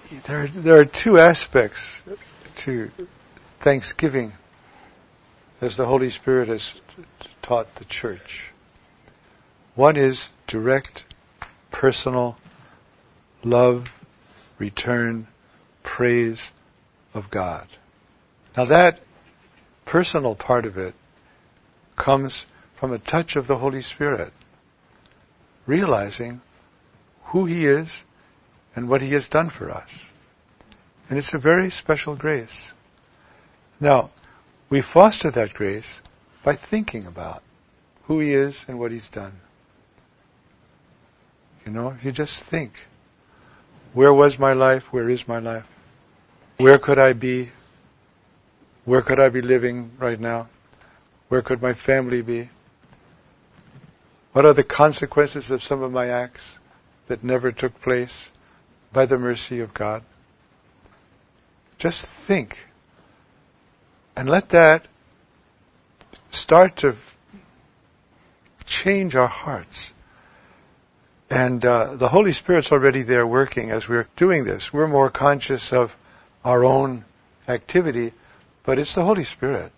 there are two aspects to thanksgiving as the Holy Spirit has taught the church. One is direct, personal love, return, praise of God. Now that personal part of it comes from a touch of the Holy Spirit, realizing who He is and what He has done for us. And it's a very special grace. Now, we foster that grace by thinking about who He is and what He's done. If you just think, where was my life? Where is my life? Where could I be? Where could I be living right now? Where could my family be? What are the consequences of some of my acts that never took place by the mercy of God? Just think. And let that start to change our hearts. And the Holy Spirit's already there working as we're doing this. We're more conscious of our own activity, but it's the Holy Spirit.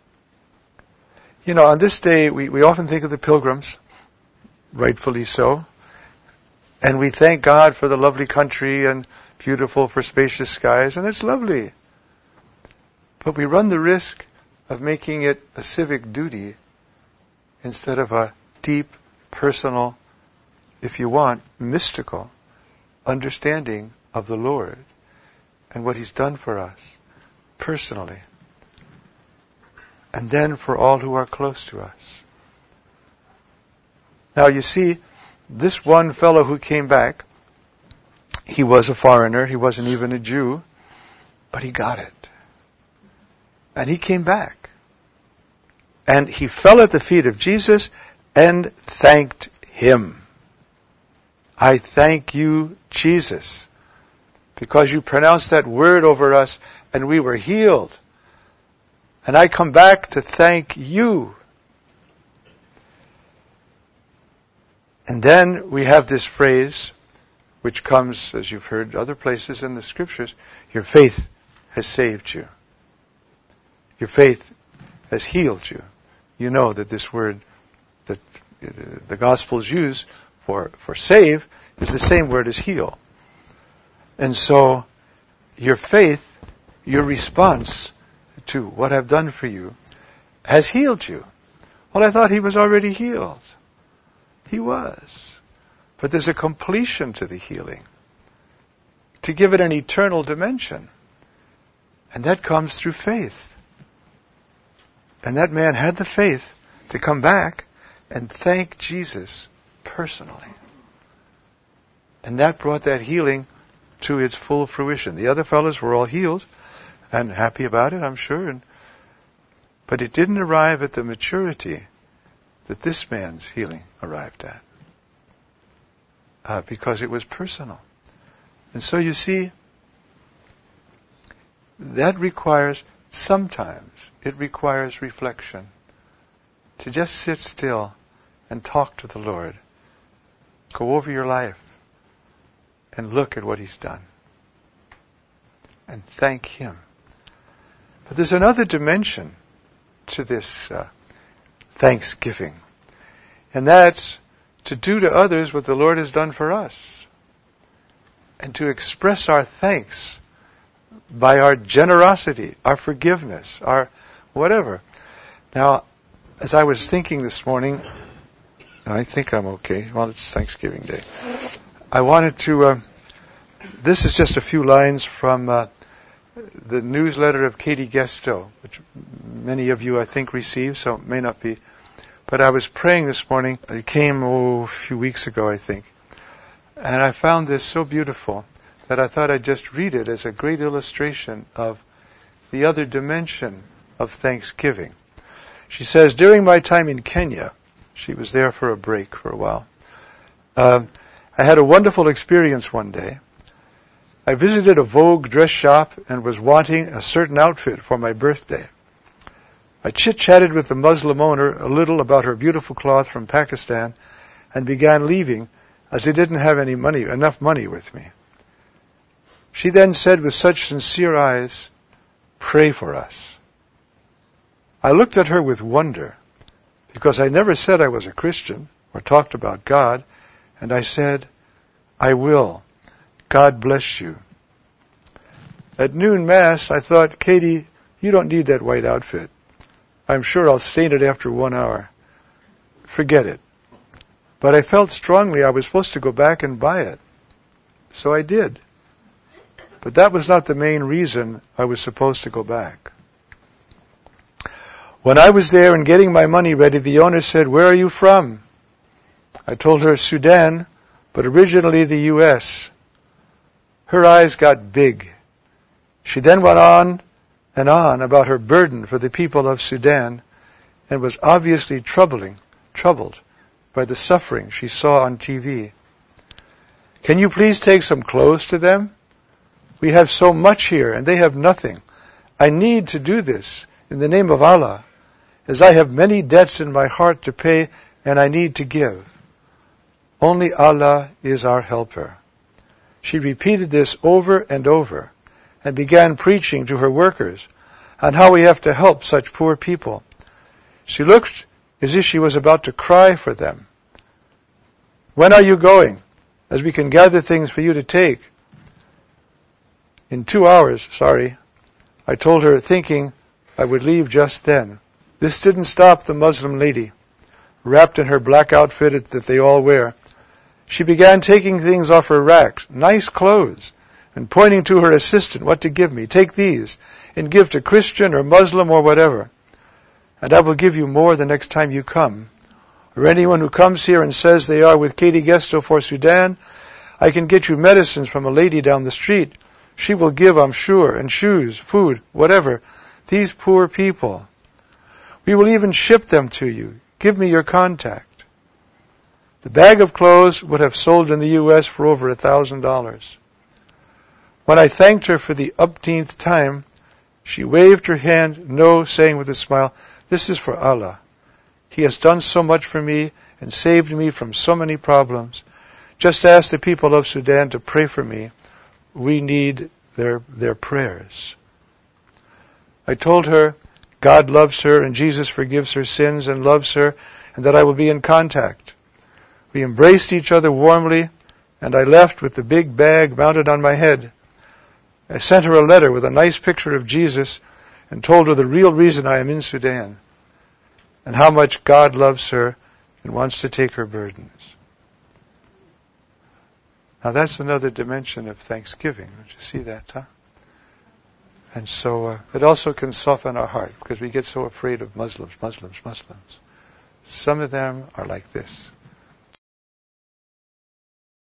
On this day, we often think of the pilgrims, rightfully so, and we thank God for the lovely country and beautiful for spacious skies, and it's lovely. But we run the risk of making it a civic duty instead of a deep, personal, if you want, mystical understanding of the Lord and what He's done for us personally. And then for all who are close to us. Now you see, this one fellow who came back, he was a foreigner, he wasn't even a Jew, but he got it. And he came back. And he fell at the feet of Jesus and thanked Him. I thank you, Jesus, because you pronounced that word over us and we were healed. And I come back to thank you. And then we have this phrase, which comes, as you've heard other places in the Scriptures, your faith has saved you. Your faith has healed you. You know that this word that the Gospels use for save is the same word as heal. And so your faith, your response to what I've done for you, has healed you. Well, I thought he was already healed. He was. But there's a completion to the healing, to give it an eternal dimension. And that comes through faith. And that man had the faith to come back and thank Jesus personally. And that brought that healing to its full fruition. The other fellows were all healed and happy about it, I'm sure. But it didn't arrive at the maturity that this man's healing arrived at. Because it was personal. And so you see, that requires, sometimes, it requires reflection. To just sit still and talk to the Lord. Go over your life and look at what He's done. And thank Him. But there's another dimension to this thanksgiving. And that's to do to others what the Lord has done for us. And to express our thanks by our generosity, our forgiveness, our whatever. Now, as I was thinking this morning, I think I'm okay. Well, it's Thanksgiving Day. I wanted to, this is just a few lines from the newsletter of Katie Gesto, which many of you, I think, receive, so it may not be. But I was praying this morning. It came a few weeks ago, I think. And I found this so beautiful that I thought I'd just read it as a great illustration of the other dimension of thanksgiving. She says, during my time in Kenya, she was there for a break for a while, I had a wonderful experience one day. I visited a Vogue dress shop and was wanting a certain outfit for my birthday. I chit-chatted with the Muslim owner a little about her beautiful cloth from Pakistan and began leaving as I didn't have enough money with me. She then said with such sincere eyes, "Pray for us." I looked at her with wonder, because I never said I was a Christian or talked about God, and I said, "I will. God bless you." At noon Mass, I thought, "Katie, you don't need that white outfit. I'm sure I'll stain it after 1 hour. Forget it." But I felt strongly I was supposed to go back and buy it. So I did. But that was not the main reason I was supposed to go back. When I was there and getting my money ready, the owner said, "Where are you from?" I told her Sudan, but originally the U.S. Her eyes got big. She then went on and on about her burden for the people of Sudan and was obviously troubled by the suffering she saw on TV. "Can you please take some clothes to them? We have so much here and they have nothing. I need to do this in the name of Allah, as I have many debts in my heart to pay and I need to give. Only Allah is our helper." She repeated this over and over and began preaching to her workers on how we have to help such poor people. She looked as if she was about to cry for them. "When are you going? As we can gather things for you to take." "In 2 hours, sorry," I told her, thinking I would leave just then. This didn't stop the Muslim lady, wrapped in her black outfit that they all wear. She began taking things off her racks, nice clothes, and pointing to her assistant what to give me. "Take these and give to Christian or Muslim or whatever. And I will give you more the next time you come. Or anyone who comes here and says they are with Katie Gesto for Sudan, I can get you medicines from a lady down the street. She will give, I'm sure, and shoes, food, whatever. These poor people. We will even ship them to you. Give me your contact." The bag of clothes would have sold in the U.S. for over $1,000. When I thanked her for the umpteenth time, she waved her hand, no, saying with a smile, "This is for Allah. He has done so much for me and saved me from so many problems. Just ask the people of Sudan to pray for me. We need their prayers." I told her God loves her and Jesus forgives her sins and loves her, and that I will be in contact. We embraced each other warmly, and I left with the big bag mounted on my head. I sent her a letter with a nice picture of Jesus and told her the real reason I am in Sudan and how much God loves her and wants to take her burdens. Now that's another dimension of thanksgiving. Don't you see that, huh? And so it also can soften our heart because we get so afraid of Muslims. Some of them are like this.